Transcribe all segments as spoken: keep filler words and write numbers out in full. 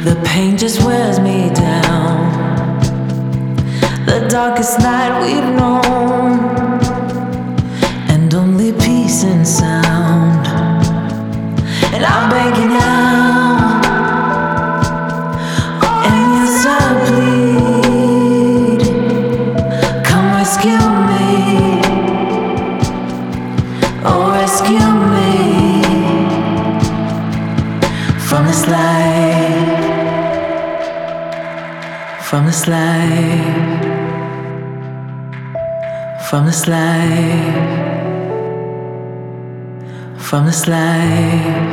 The pain just wears me down. The darkest night we've known, and only peace and sound. And I'm begging now, and yes I plead, come rescue me, oh rescue me from this life, from this life, from this life, from this life.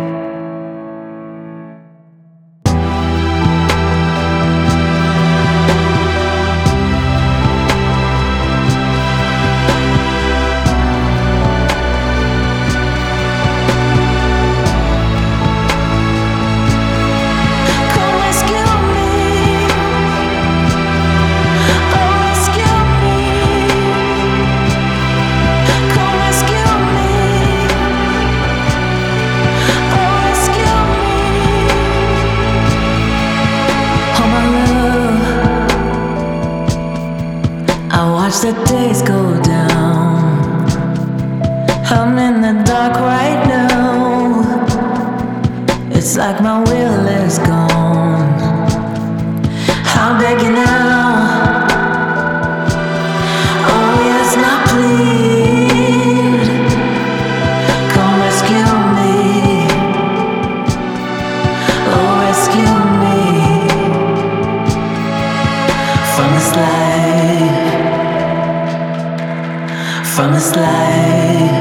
Watch the days go down. I'm in the dark right now. It's like my will is gone. I'm begging now, oh yes, now please, come rescue me, oh rescue me from this life, from this life,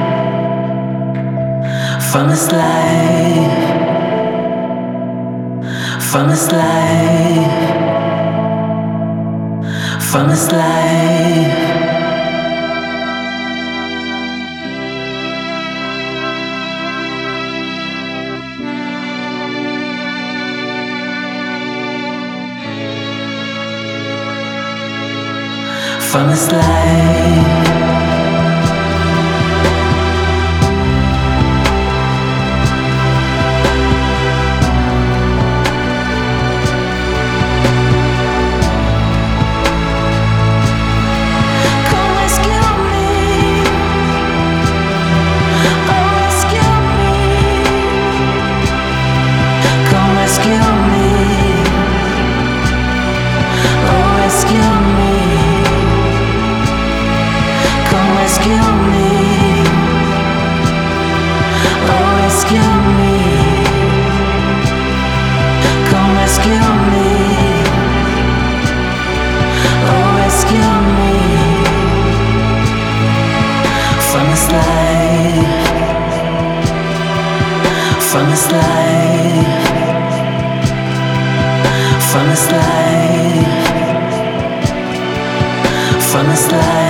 from this life, from this life, from this life. From this life. From this life, from this life, from this life.